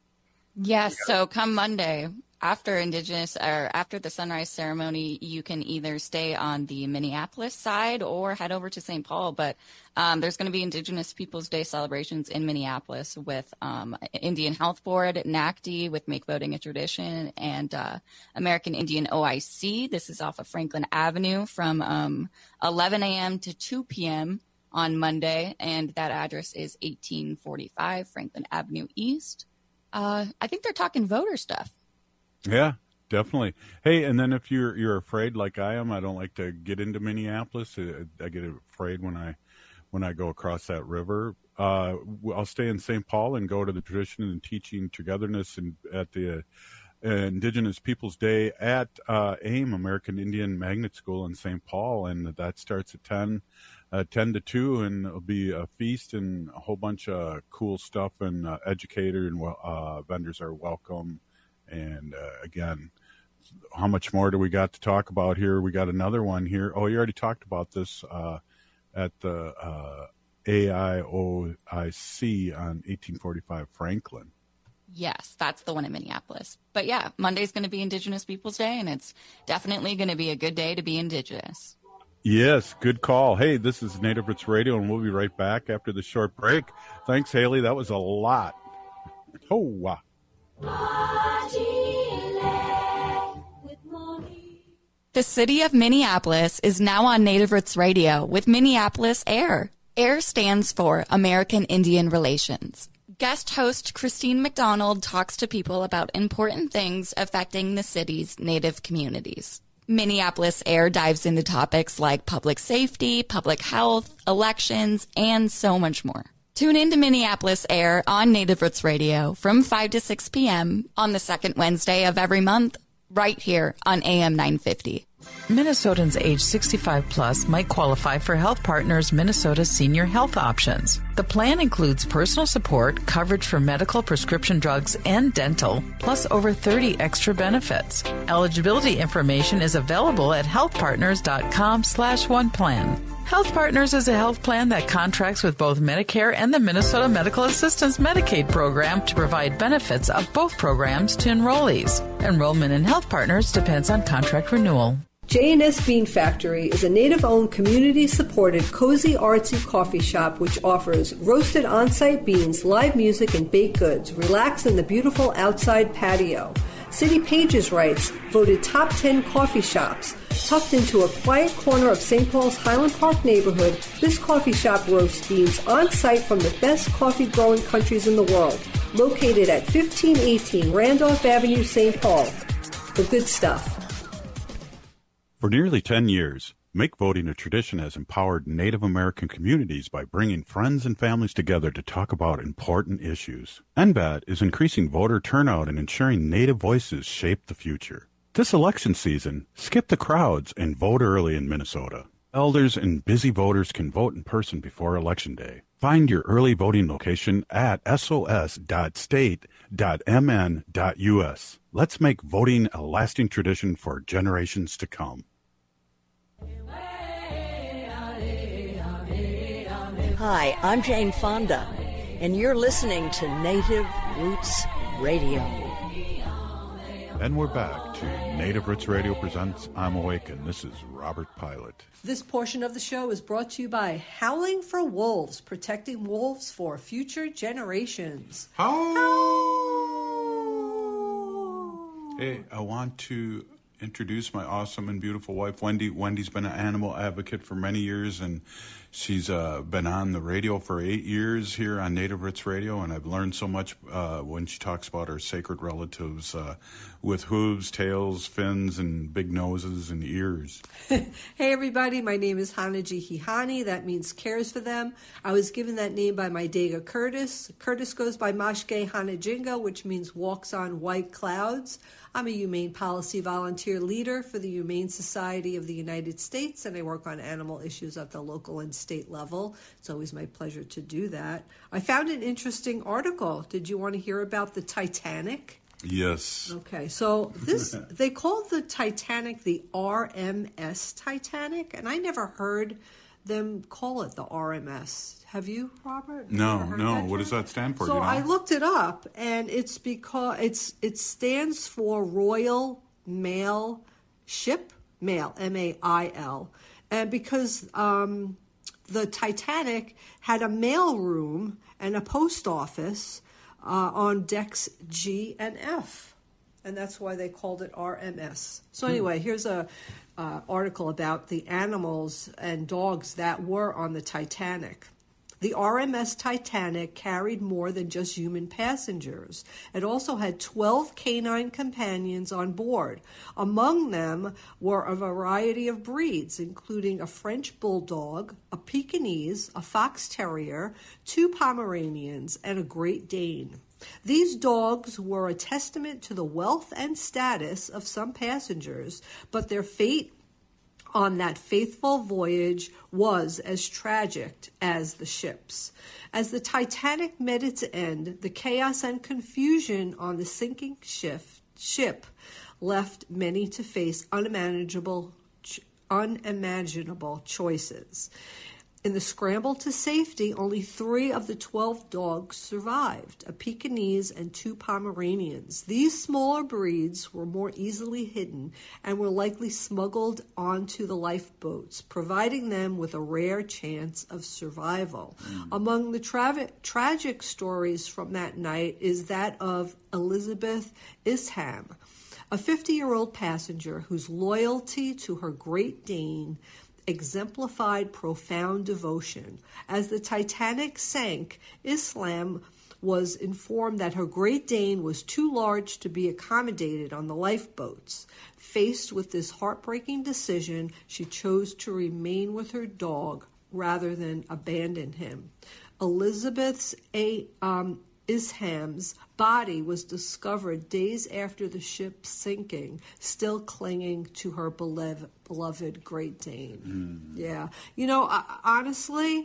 Yes. So come Monday after the sunrise ceremony, you can either stay on the Minneapolis side or head over to St. Paul. But there's going to be Indigenous Peoples Day celebrations in Minneapolis with Indian Health Board, NACD with Make Voting a Tradition, and American Indian OIC. This is off of Franklin Avenue from 11 a.m. to 2 p.m. on Monday. And that address is 1845 Franklin Avenue East. I think they're talking voter stuff. Yeah, definitely. Hey, and then if you're afraid like I am, I don't like to get into Minneapolis. I get afraid when I go across that river. I'll stay in St. Paul and go to the Tradition and Teaching Togetherness and at the Indigenous Peoples Day at AIM, American Indian Magnet School in St. Paul, and that starts at 10 to 2, and it'll be a feast and a whole bunch of cool stuff, and educators and vendors are welcome. And again, how much more do we got to talk about here? We got another one here. Oh, you already talked about this at the AIOIC on 1845 Franklin. Yes, that's the one in Minneapolis. But yeah, Monday's going to be Indigenous Peoples Day, and it's definitely going to be a good day to be Indigenous. Yes, good call. Hey, this is Native Roots Radio, and we'll be right back after the short break. Thanks, Haley. That was a lot. Oh, wow. The city of Minneapolis is now on Native Roots Radio with Minneapolis AIR. AIR stands for American Indian Relations. Guest host Christine McDonald talks to people about important things affecting the city's Native communities. Minneapolis AIR dives into topics like public safety, public health, elections, and so much more. Tune in to Minneapolis AIR on Native Roots Radio from 5 to 6 p.m. on the second Wednesday of every month, right here on AM 950. Minnesotans age 65 plus might qualify for Health Partners Minnesota Senior Health Options. The plan includes personal support, coverage for medical, prescription drugs, and dental, plus over 30 extra benefits. Eligibility information is available at healthpartners.com/oneplan. Health Partners is a health plan that contracts with both Medicare and the Minnesota Medical Assistance Medicaid program to provide benefits of both programs to enrollees. Enrollment in Health Partners depends on contract renewal. J&S Bean Factory is a Native-owned, community-supported, cozy, artsy coffee shop which offers roasted on-site beans, live music, and baked goods. Relax in the beautiful outside patio. City Pages writes, voted top 10 coffee shops. Tucked into a quiet corner of St. Paul's Highland Park neighborhood, this coffee shop roasts beans on-site from the best coffee-growing countries in the world. Located at 1518 Randolph Avenue, St. Paul. The good stuff. For nearly 10 years, Make Voting a Tradition has empowered Native American communities by bringing friends and families together to talk about important issues. NBAT is increasing voter turnout and ensuring Native voices shape the future. This election season, skip the crowds and vote early in Minnesota. Elders and busy voters can vote in person before Election Day. Find your early voting location at sos.state.mn.us. Let's make voting a lasting tradition for generations to come. Hi, I'm Jane Fonda, and you're listening to Native Roots Radio. And we're back to Native Roots Radio presents I'm Awake, and this is Robert Pilot. This portion of the show is brought to you by Howling for Wolves, protecting wolves for future generations. Hey, I want to introduce my awesome and beautiful wife, Wendy. Wendy's been an animal advocate for many years, and she's been on the radio for 8 years here on Native Roots Radio, and I've learned so much when she talks about our sacred relatives with hooves, tails, fins, and big noses and ears. Hey, everybody. My name is Hanaji Hihani. That means cares for them. I was given that name by my Dega Curtis. Curtis goes by Mashke Hanajinga, which means walks on white clouds. I'm a humane policy volunteer leader for the Humane Society of the United States, and I work on animal issues at the local and state level. It's always my pleasure to do that. I found an interesting article. Did you want to hear about the Titanic? Yes. Okay, so they called the Titanic the RMS Titanic, and I never heard them call it the RMS. Have you, Robert? No. What does that stand for? So I looked it up, and it's because it stands for Royal Mail Ship, Mail, M-A-I-L, and because the Titanic had a mail room and a post office on decks G and F, and that's why they called it RMS. So anyway, here's a article about the animals and dogs that were on the Titanic. The RMS Titanic carried more than just human passengers. It also had 12 canine companions on board. Among them were a variety of breeds, including a French Bulldog, a Pekingese, a Fox Terrier, 2 Pomeranians, and a Great Dane. These dogs were a testament to the wealth and status of some passengers, but their fate on that faithful voyage was as tragic as the ship's. As the Titanic met its end, the chaos and confusion on the sinking ship left many to face unimaginable choices. In the scramble to safety, only 3 of the 12 dogs survived, a Pekingese and 2 Pomeranians. These smaller breeds were more easily hidden and were likely smuggled onto the lifeboats, providing them with a rare chance of survival. Among the tragic stories from that night is that of Elizabeth Isham, a 50-year-old passenger whose loyalty to her Great Dane exemplified profound devotion. As the Titanic sank, Islam was informed that her Great Dane was too large to be accommodated on the lifeboats. Faced with this heartbreaking decision, she chose to remain with her dog rather than abandon him. Elizabeth's Isham's body was discovered days after the ship's sinking, still clinging to her beloved Great Dane. Yeah. You know, honestly,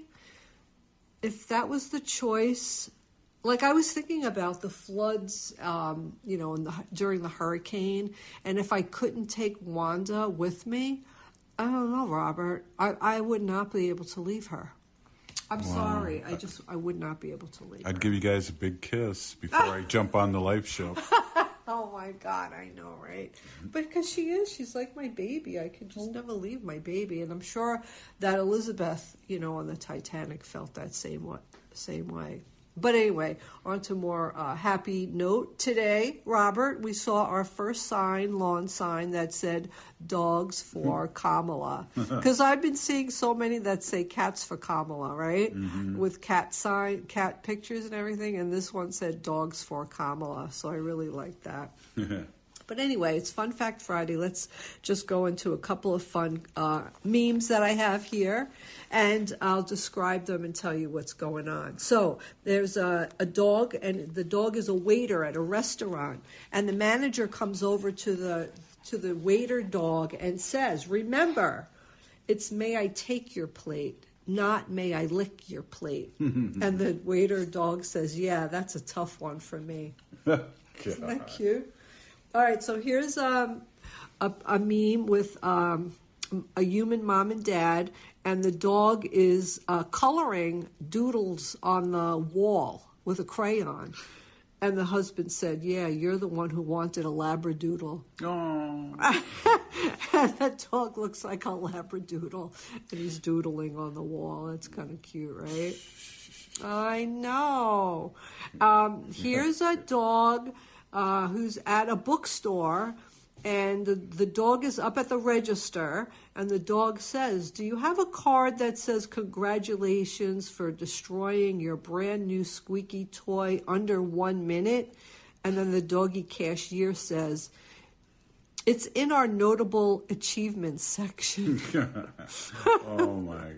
if that was the choice, like I was thinking about the floods, during the hurricane, and if I couldn't take Wanda with me, I don't know, Robert, I would not be able to leave her. I'm sorry. I would not be able to leave. I'd give you guys a big kiss before I jump on the life ship. Oh my God, I know, right? But because she's like my baby. I could just never leave my baby. And I'm sure that Elizabeth, on the Titanic felt that same way. But anyway, on to more happy note. Today, Robert, we saw our first lawn sign that said dogs for Kamala. Because I've been seeing so many that say cats for Kamala, right? With cat pictures and everything. And this one said dogs for Kamala. So I really like that. But anyway, it's Fun Fact Friday. Let's just go into a couple of fun memes that I have here, and I'll describe them and tell you what's going on. So there's a dog, and the dog is a waiter at a restaurant, and the manager comes over to the waiter dog and says, "Remember, it's may I take your plate, not may I lick your plate." And the waiter dog says, "Yeah, that's a tough one for me." Isn't that cute? All right, so here's a meme with a human mom and dad, and the dog is coloring doodles on the wall with a crayon. And the husband said, yeah, you're the one who wanted a Labradoodle. Oh. And that dog looks like a Labradoodle, and he's doodling on the wall. That's kind of cute, right? I know. Here's a dog who's at a bookstore, and the dog is up at the register, and the dog says, do you have a card that says congratulations for destroying your brand new squeaky toy under 1 minute? And then the doggy cashier says, it's in our notable achievements section. Oh my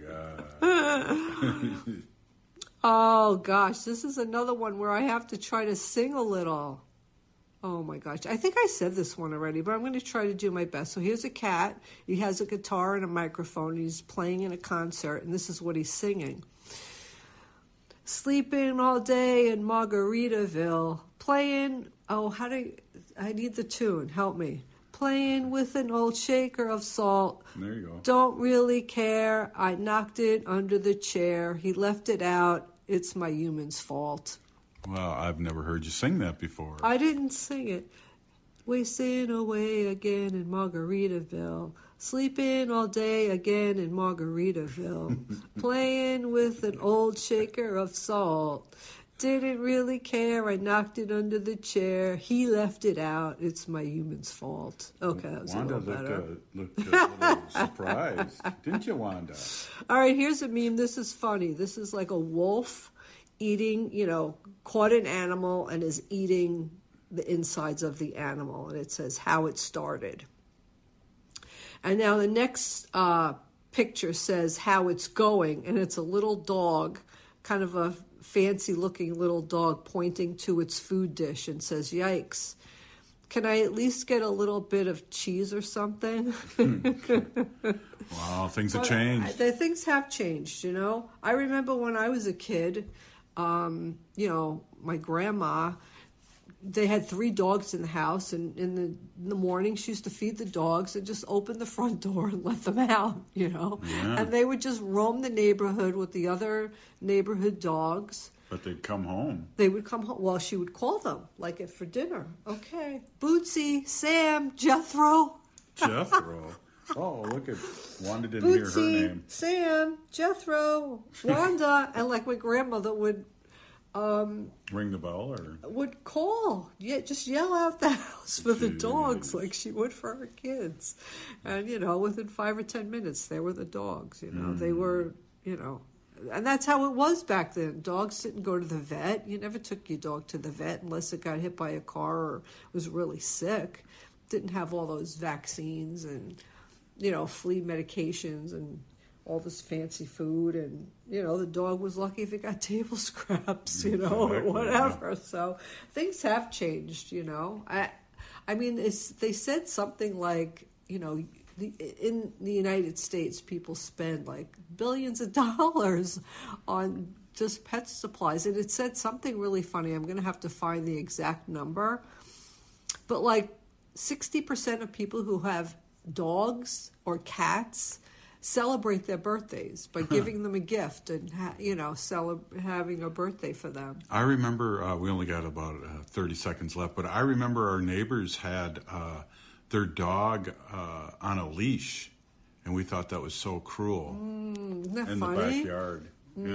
God. Oh gosh, this is another one where I have to try to sing a little. Oh my gosh, I think I said this one already, but I'm going to try to do my best. So here's a cat. He has a guitar and a microphone. He's playing in a concert, and this is what he's singing. Sleeping all day in Margaritaville, playing, I need the tune, help me. Playing with an old shaker of salt. There you go. Don't really care. I knocked it under the chair. He left it out. It's my human's fault. Well, I've never heard you sing that before. I didn't sing it. Wasting away again in Margaritaville. Sleeping all day again in Margaritaville. Playing with an old shaker of salt. Didn't really care. I knocked it under the chair. He left it out. It's my human's fault. Okay, that was Wanda a little better. looked a little surprised. Didn't you, Wanda? All right, here's a meme. This is funny. This is like a wolf eating, caught an animal and is eating the insides of the animal. And it says how it started. And now the next picture says how it's going. And it's a little dog, kind of a fancy looking little dog pointing to its food dish and says, yikes, can I at least get a little bit of cheese or something? Wow, things have changed. Things have changed, I remember when I was a kid, my grandma, they had 3 dogs in the house, and in the morning she used to feed the dogs and just open the front door and let them out, Yeah. And they would just roam the neighborhood with the other neighborhood dogs. But they'd come home. They would come home. Well, she would call them, like for dinner. Okay. Bootsy, Sam, Jethro. Jethro. Oh, look at Wanda didn't Bootsy, hear her name. Sam, Jethro, Wanda. And like my grandmother would ring the bell or would call. Yeah, just yell out the house for the dogs like she would for her kids. And, within 5 or 10 minutes, there were the dogs, They were, and that's how it was back then. Dogs didn't go to the vet. You never took your dog to the vet unless it got hit by a car or was really sick. Didn't have all those vaccines and, flea medications and all this fancy food, and the dog was lucky if it got table scraps, or whatever. So things have changed. I mean, they said something like, in the United States, people spend like billions of dollars on just pet supplies, and it said something really funny. I'm going to have to find the exact number, but like 60% of people who have dogs or cats celebrate their birthdays by giving them a gift and having a birthday for them. I remember we only got about 30 seconds left, but I remember our neighbors had their dog on a leash, and we thought that was so cruel. Isn't that in funny? The backyard.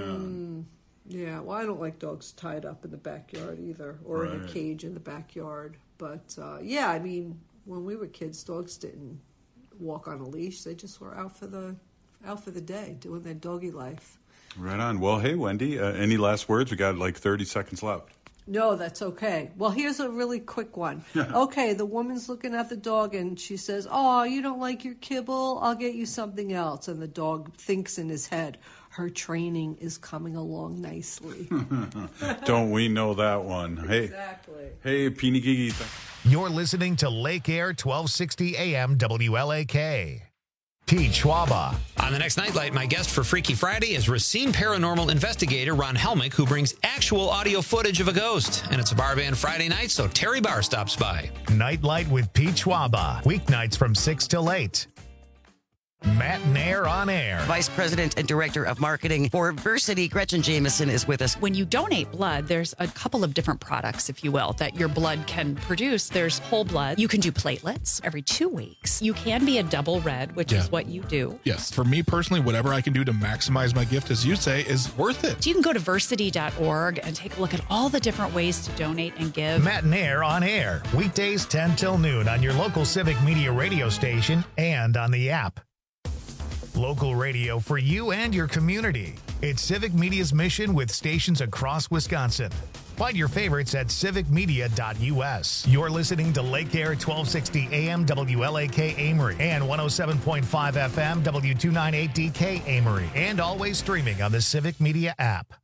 Yeah, well, I don't like dogs tied up in the backyard either, or in a cage in the backyard. But yeah, I mean, when we were kids, dogs didn't walk on a leash. They just were out for the day, doing their doggy life. Right on. Well, hey, Wendy, any last words? We got like 30 seconds left. No, that's okay. Well, here's a really quick one. Okay, the woman's looking at the dog and she says, "Oh, you don't like your kibble? I'll get you something else." And the dog thinks in his head, her training is coming along nicely. Don't we know that one? Exactly. Hey, Peeny Gigi. You're listening to Lake Air 1260 AM WLAK. Pete Schwaba. On the next Nightlight, my guest for Freaky Friday is Racine paranormal investigator Ron Helmick, who brings actual audio footage of a ghost. And it's a bar band Friday night, so Terry Barr stops by. Nightlight with Pete Schwaba. Weeknights from 6 till 8. Matt Nair on Air. Vice President and Director of Marketing for Versity, Gretchen Jameson, is with us. When you donate blood, there's a couple of different products, if you will, that your blood can produce. There's whole blood. You can do platelets every 2 weeks. You can be a double red, which is what you do. Yes. For me personally, whatever I can do to maximize my gift, as you say, is worth it. So you can go to versity.org and take a look at all the different ways to donate and give. Matt Nair on Air. Weekdays 10 till noon on your local Civic Media radio station and on the app. Local radio for you and your community. It's Civic Media's mission with stations across Wisconsin. Find your favorites at civicmedia.us. You're listening to Lake Air 1260 AM WLAK Amory and 107.5 FM W298DK Amory, and always streaming on the Civic Media app.